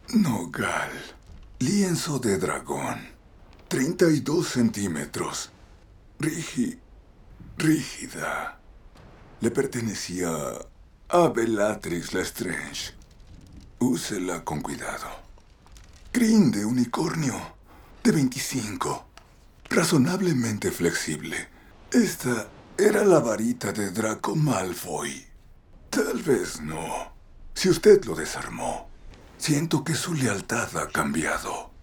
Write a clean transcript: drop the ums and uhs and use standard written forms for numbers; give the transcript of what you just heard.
Nogal. Lienzo de dragón. 32 centímetros. Rígida. Le pertenecía a Bellatrix Lestrange. Úsela con cuidado. Crin de unicornio. De 25. Razonablemente flexible. Esta era la varita de Draco Malfoy. Tal vez no. Si usted lo desarmó, siento que su lealtad ha cambiado.